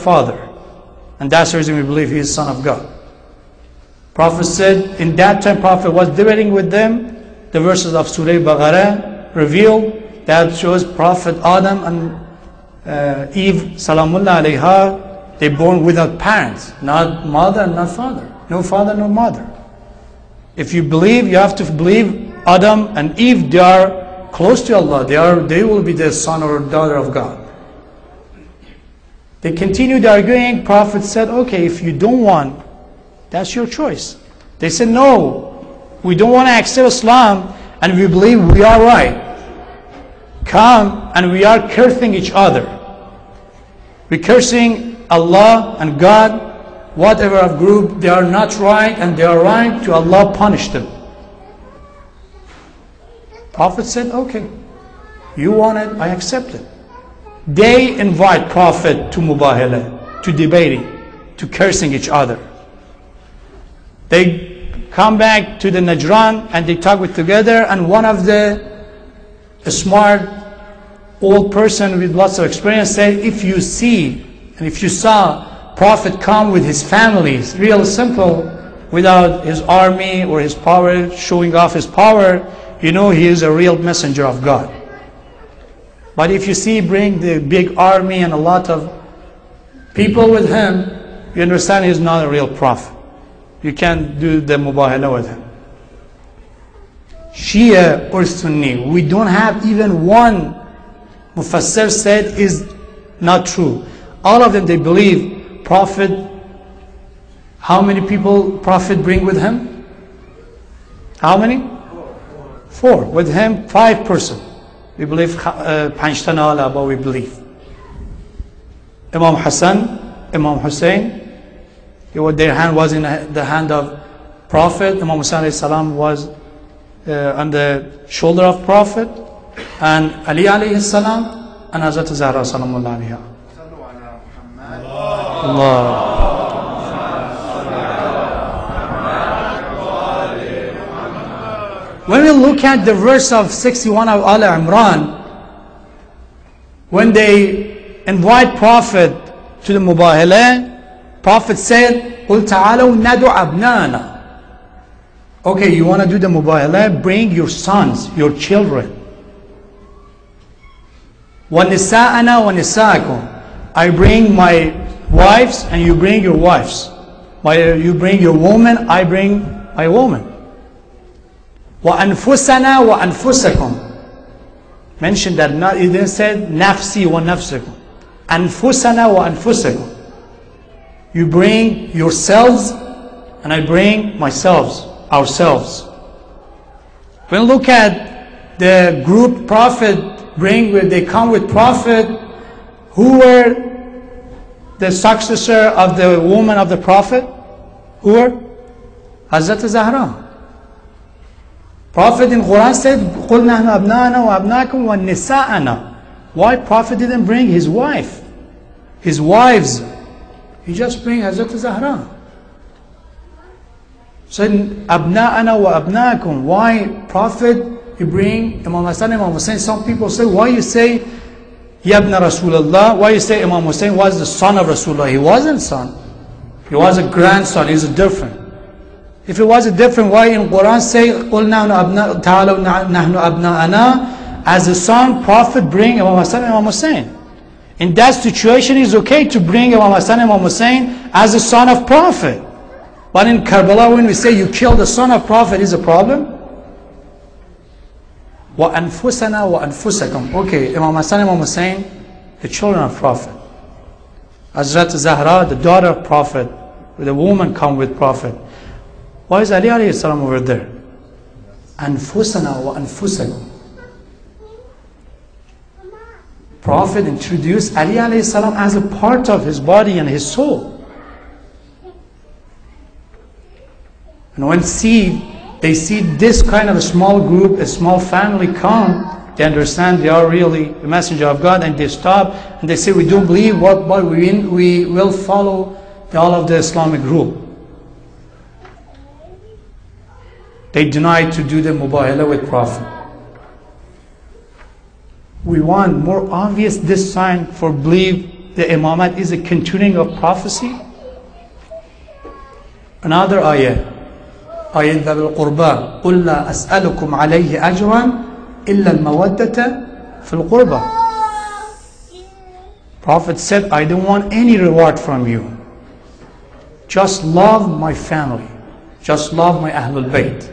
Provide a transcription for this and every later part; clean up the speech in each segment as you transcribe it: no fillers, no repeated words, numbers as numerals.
father. And that's the reason we believe he is son of God. Prophet said, in that time Prophet was debating with them. The verses of Surah Baqarah revealed that shows Prophet Adam and Eve, Salamullah alayha, they born without parents, not mother and not father. No father, no mother. If you believe, you have to believe Adam and Eve, they are close to Allah. They will be the son or daughter of God. They continued arguing. Prophet said, okay, if you don't want, that's your choice. They said, no, we don't want to accept Islam and we believe we are right. Come, and we are cursing each other. We're cursing Allah and God. Whatever of group, they are not right and they are right, to Allah punish them. Prophet said, okay, you want it, I accept it. They invite Prophet to mubahala, to debating, to cursing each other. They come back to the Najran and they talk with together, and one of the smart old person with lots of experience said, if you see and if you saw Prophet come with his families, real simple, without his army or his power, showing off his power, you know he is a real messenger of God. But if you see bring the big army and a lot of people with him, you understand he's not a real prophet. You can't do the mubahala with him. Shia or Sunni, we don't have even one Mufassir said is not true. All of them, they believe Prophet, how many people Prophet bring with him? How many? Four. With him, 5 persons. We believe Panjta Nala, but we believe. Imam Hassan, Imam Hussein, their hand was in the hand of Prophet. Imam Musa alayhi salam was on the shoulder of Prophet. And Ali alayhi salam and Hazrat Zahra salamullah alayha. Allah. When we look at the verse of 61 of Al Imran, when they invite Prophet to the mubahala, Prophet said, قُلْ تَعَالَوْا نَدُعْ أَبْنَانَا. Okay, you want to do the mubahala? Bring your sons, your children. وَنِسَاءَنَا وَنِسَاءَكُمْ. I bring my wives and you bring your wives. You bring your woman, I bring my woman. وَأَنفُسَنَا وَأَنفُسَكُمْ. Mentioned that, not, it didn't say نَفْسِي وَنَفْسِكُمْ. أَنفُسَنَا وَأَنفُسَكُمْ. You bring yourselves and I bring myself, ourselves. When we look at the group Prophet they come with Prophet, who were the successor of the woman of the Prophet? Who were? Hazrat Zahra. Prophet in Quran said, قُلْ نَحْنُ أَبْنَاءَنَا وَأَبْنَاءَكُمْ وَالنِّسَاءَنَا. Why Prophet didn't bring his wife, his wives? He just bring Hazrat Zahra. Said, أَبْنَاءَنَا وَأَبْنَاءَكُمْ. Why Prophet you bring Imam Hassan, Imam Hussein? Some people say, why you say Yabna Rasulullah? Why you say Imam Hussein was the son of Rasulullah? He wasn't son. He was a grandson. He's a different. If it was a different, why in Quran say قُلْ نَحْنُ أَبْنَاءَنَا? As a son, Prophet bring Imam Hassan, Imam Hussein. In that situation, it's okay to bring Imam Hassan, Imam Hussein as a son of Prophet. But in Karbala, when we say you killed the son of Prophet, is a problem. وَأَنفُسَنَا وَأَنفُسَكُمْ. Okay, Imam Hassan, Imam Hussein, the children of Prophet. Hazrat Zahra, the daughter of Prophet, the woman come with Prophet. Why is Ali alayhi salam over there? أَنفُسَنَا وَأَنفُسَكُمْ. Prophet introduced Ali alayhi salam as a part of his body and his soul. And when they see this kind of a small group, a small family come, they understand they are really the messenger of God, and they stop and they say, we don't believe what we will follow all of the Islamic group. They deny to do the mubahala with Prophet. We want more obvious this sign for belief the imamat is a continuing of prophecy? Another ayah. آية ذوي القربى قل لا أسألكم عليه أجرا إلا المودة في القربى. Prophet said, I don't want any reward from you. Just love my family. Just love my Ahlul Bayt.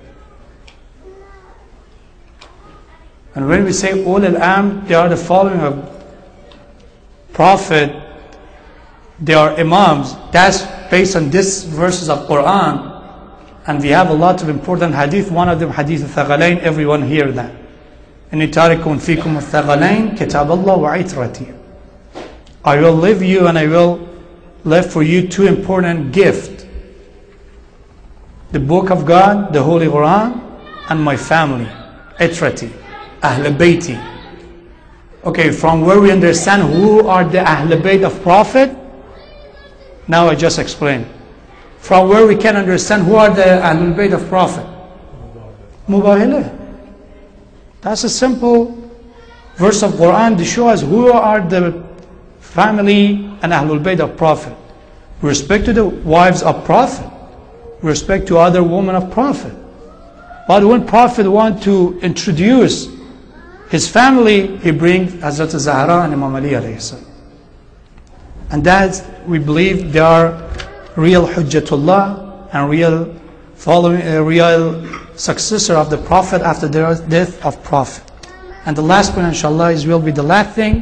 And when we say Ul al-Am, they are the following of Prophet, they are Imams. That's based on this verses of Quran. And we have a lot of important hadith. One of them, hadith al-Thaqalain, everyone hear that. إِنِّي تَارِكٌ فِيكُمُ الثَّقَلَيْنِ كِتَابَ اللَّهِ وَعِتْرَتِي. I will leave you and I will leave for you two important gifts. The book of God, the Holy Quran, and my family, Itrati, Ahl Bayti. Okay, from where we understand who are the Ahl Bayt of Prophet, now I just explained. From where we can understand who are the Ahlul Bayt of Prophet. Mubahilah. That's a simple verse of Quran to show us who are the family and Ahlul Bayt of Prophet. With respect to the wives of Prophet. With respect to other women of Prophet. But when Prophet want to introduce his family, he brings Hazrat Zahra and Imam Ali alayhi salam. And that we believe they are real Hujjatullah and real following, real successor of the Prophet after the death of Prophet. And the last point, inshallah, will be the last thing.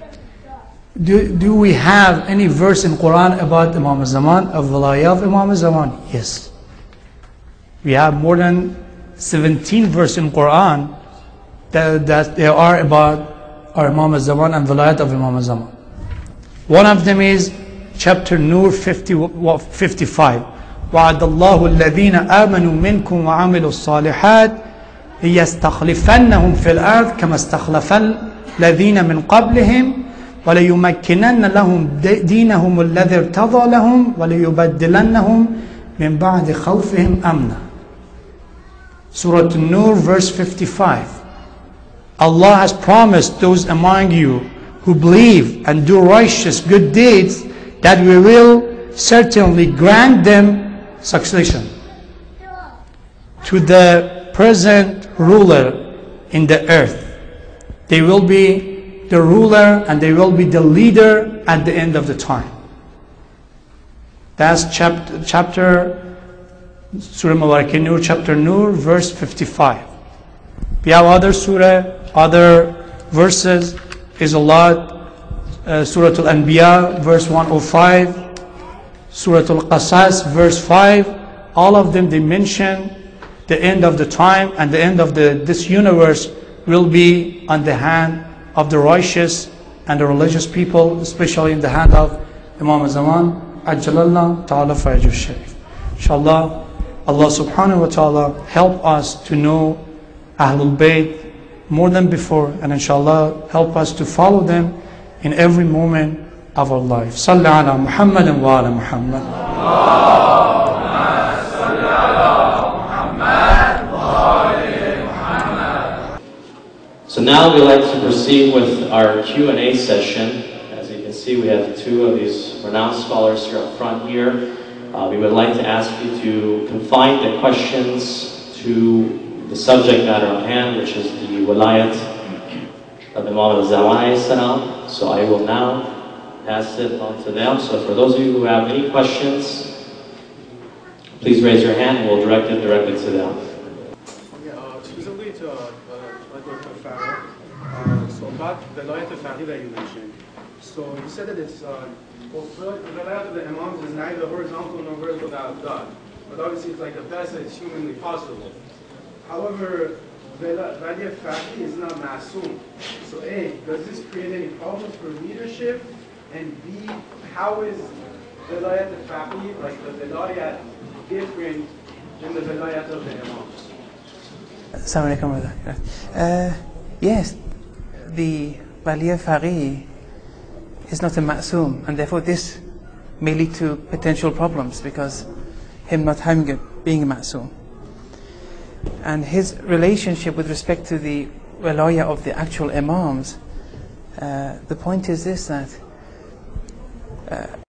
Do we have any verse in Quran about Imam Zaman, of Walayah of Imam Zaman? Yes. We have more than 17 verses in Quran that they are about our Imam Zaman and Walayat of Imam Zaman. One of them is chapter Nur 55. وَعَدَ اللَّهُ الَّذِينَ آمَنُوا مِنْكُمْ وَعَمِلُوا الصَّالِحَاتِ لِيَسْتَخْلِفَنَّهُمْ فِي الْأَرْضِ كَمَا اسْتَخْلَفَ الَّذِينَ مِنْ قَبْلِهِمْ وَلَيُمَكِّنَنَّ لَهُمْ دِينَهُمُ الَّذِي ارْتَضَى لَهُمْ وَلَيُبَدِّلَنَّهُمْ مِنْ بَعْدِ خَوْفِهِمْ أَمْنًا. Surah An-Nur verse 55. Allah has promised those among you who believe and do righteous good deeds that we will certainly grant them succession to the present ruler in the earth. They will be the ruler and they will be the leader at the end of the time. That's chapter Surah Mubarak Nur, chapter Nur, verse 55. We have other surah, other verses, is a lot. Surah Al-Anbiya, verse 105. Surah Al-Qasas, verse 5. All of them, they mention the end of the time and the end of this universe will be on the hand of the righteous and the religious people, especially in the hand of Imam Zaman. Ajjalallah ta'ala fajr sharif. Inshallah, Allah subhanahu wa ta'ala help us to know Ahlul Bayt more than before, and inshallah help us to follow them in every moment of our life. Salli ala Muhammadin wa ala Muhammad. So now we'd like to proceed with our Q&A session. As you can see, we have two of these renowned scholars here up front here. We would like to ask you to confine the questions to the subject matter on hand, which is the Walayat of Imam Zaman. So I will now pass it on to them. So for those of you who have any questions, please raise your hand and we'll direct it directly to them. Specifically to Farah, so about the Walayat al-Faqih that you mentioned. So you said that it's the Walayat of the Imams is neither horizontal nor vertical without God. But obviously it's like the best that is humanly possible. However, Walayat al-Faqih is not ma'soom. So A, does this create any problems for leadership? And B, how is Walayat al-Faqih, like the Walayat, different than the Walayat of the Imams? Assalamu alaikum. Yes, the Walayat al-Faqih is not a ma'soom, and therefore this may lead to potential problems because him not having it being a ma'soom. And his relationship with respect to the walayah of the actual imams, the point is this, that uh,